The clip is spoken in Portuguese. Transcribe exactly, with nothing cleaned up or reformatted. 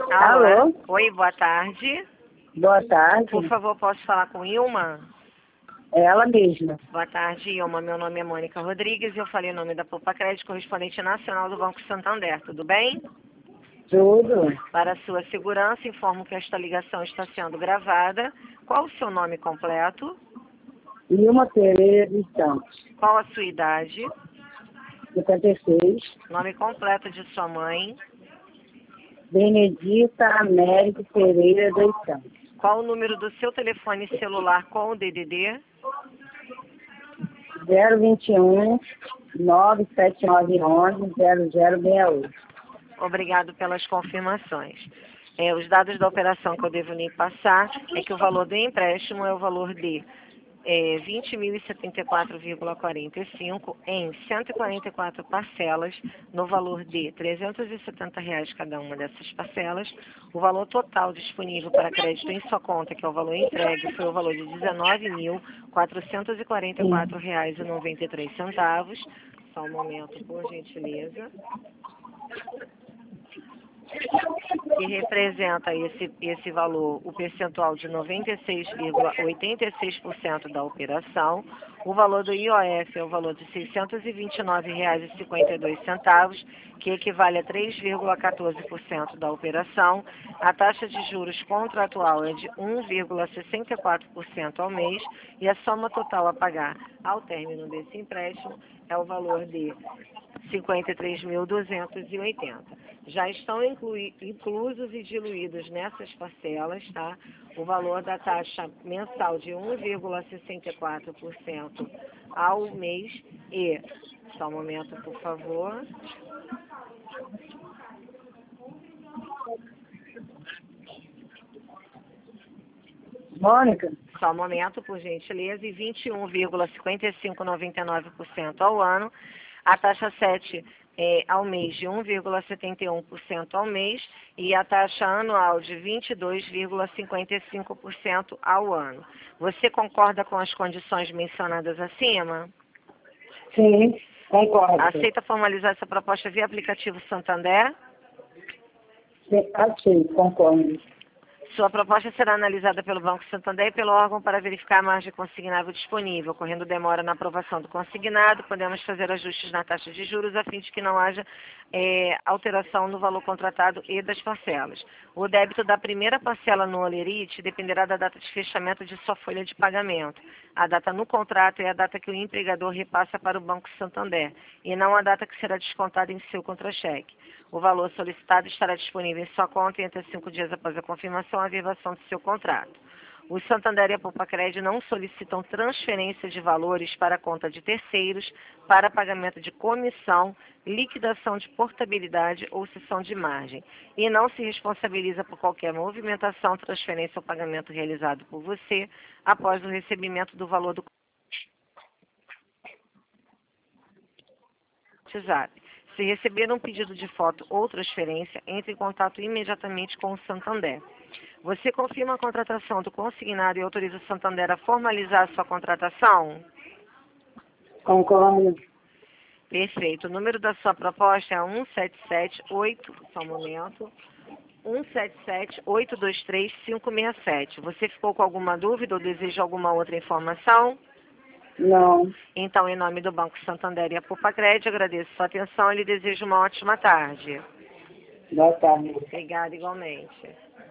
Alô? Oi, boa tarde. Boa tarde. Por favor, posso falar com Ilma? É ela mesma. Boa tarde, Ilma. Meu nome é Mônica Rodrigues e eu falei o nome da Poupa Crédito, correspondente nacional do Banco Santander. Tudo bem? Tudo. Para sua segurança, informo que esta ligação está sendo gravada. Qual o seu nome completo? Ilma Pereira dos Santos. Qual a sua idade? cinquenta e seis. Nome completo de sua mãe? Benedita Américo Pereira dos Santos. Qual o número do seu telefone celular com o D D D? zero vinte e um, nove sete nove um, zero zero seis oito. Obrigado pelas confirmações. É, os dados da operação que eu devo lhe passar é que o valor do empréstimo é o valor de é, vinte mil e setenta e quatro vírgula quarenta e cinco em cento e quarenta e quatro parcelas, no valor de trezentos e setenta reais cada uma dessas parcelas. O valor total disponível para crédito em sua conta, que é o valor entregue, foi o valor de dezenove mil quatrocentos e quarenta e quatro reais e noventa e três centavos. Só um momento, por gentileza. Que representa esse, esse valor, o percentual de noventa e seis vírgula oitenta e seis por cento da operação. O valor do I O F é o valor de seiscentos e vinte e nove reais e cinquenta e dois centavos, que equivale a três vírgula quatorze por cento da operação. A taxa de juros contratual é de um vírgula sessenta e quatro por cento ao mês e a soma total a pagar ao término desse empréstimo é o valor de cinquenta e três mil duzentos e oitenta. Já estão inclui, inclusos e diluídos nessas parcelas, tá? O valor da taxa mensal de um vírgula sessenta e quatro por cento ao mês e, só um momento, por favor. Mônica? Só um momento, por gentileza, e vinte e um vírgula cinquenta e cinco noventa e nove por cento ao ano. A taxa sete é, ao mês de um vírgula setenta e um por cento ao mês e a taxa anual de vinte e dois vírgula cinquenta e cinco por cento ao ano. Você concorda com as condições mencionadas acima? Sim, concordo. Aceita formalizar essa proposta via aplicativo Santander? Sim, achei, concordo. Sua proposta será analisada pelo Banco Santander e pelo órgão para verificar a margem consignável disponível. Ocorrendo demora na aprovação do consignado, podemos fazer ajustes na taxa de juros a fim de que não haja é, alteração no valor contratado e das parcelas. O débito da primeira parcela no Olerite dependerá da data de fechamento de sua folha de pagamento. A data no contrato é a data que o empregador repassa para o Banco Santander e não a data que será descontada em seu contra-cheque. O valor solicitado estará disponível em sua conta entre cinco dias após a confirmação e a avivação do seu contrato. O Santander e a Poupa Crédito não solicitam transferência de valores para a conta de terceiros para pagamento de comissão, liquidação de portabilidade ou cessão de margem e não se responsabiliza por qualquer movimentação, transferência ou pagamento realizado por você após o recebimento do valor do WhatsApp. Se receber um pedido de foto ou transferência, entre em contato imediatamente com o Santander. Você confirma a contratação do consignado e autoriza o Santander a formalizar a sua contratação? Concordo. Perfeito. O número da sua proposta é um sete sete oito, só um momento, um sete sete oito dois três cinco seis sete. Você ficou com alguma dúvida ou deseja alguma outra informação? Não. Então, em nome do Banco Santander e a Poupa Crédito, agradeço sua atenção e lhe desejo uma ótima tarde. Boa tarde. Obrigada, igualmente.